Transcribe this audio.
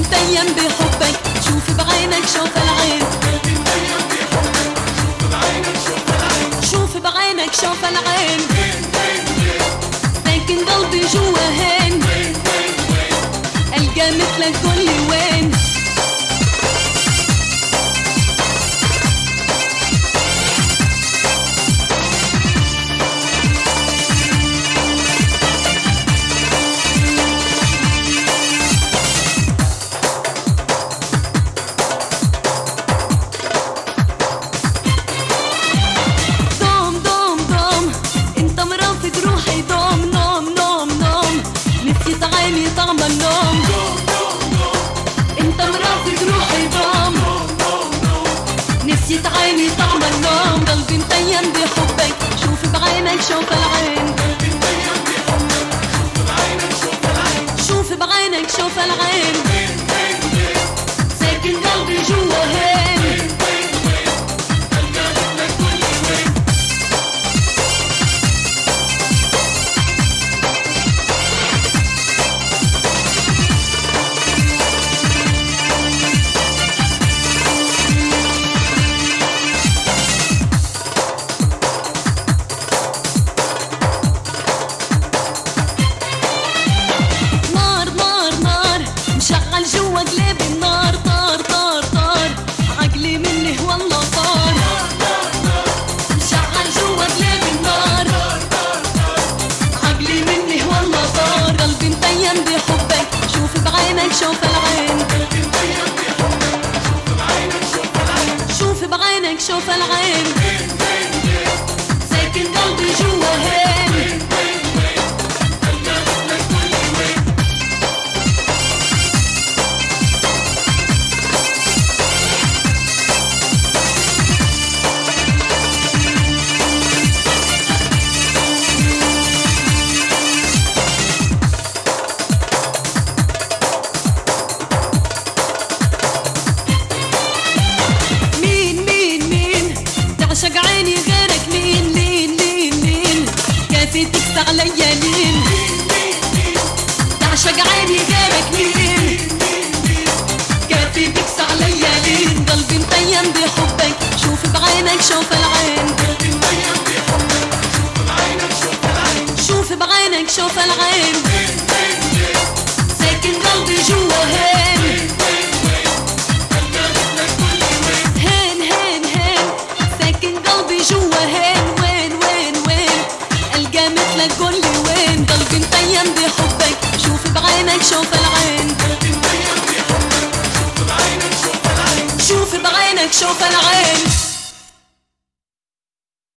متيم بحبك، شوف بعينك شوف العين، شوف بعينك شوف العين، ساكن قلبي جوا هين، ألقى مثلك قولي وين. طعم النوم انت مرافق روحي ضام، نسيت عيني طعم النوم، قلبي متيم بحبك، شوف بعينك شوف العين، شوف بعينك شوف العين، ساكن قلبي جوا هين. جوا قلبي النار طار طار طار، عقلي منه والله طار، مشعل جوا قلبي النار، عقلي منه والله طار، قلبي متيم بحبك، شوف بعينك شوف العين، شوف بعينك شوف العين، ساكن قلبي جوا هين. تعشق عيني غيرك مين لين لين لين، كافي تكسى عليا لين، تعشق عيني غيرك مين، كافي تكسى عليا لين، قلبي متيم بحبك، شوف بعينك شوف العين، شوف بعينك شوف العين، ساكن قلبي جوا هين. جوا هين وين وين وين، ألقى مثلك قولي وين، قلبي متيم بحبك، شوف بعينك شوف العين، شوف بعينك شوف العين.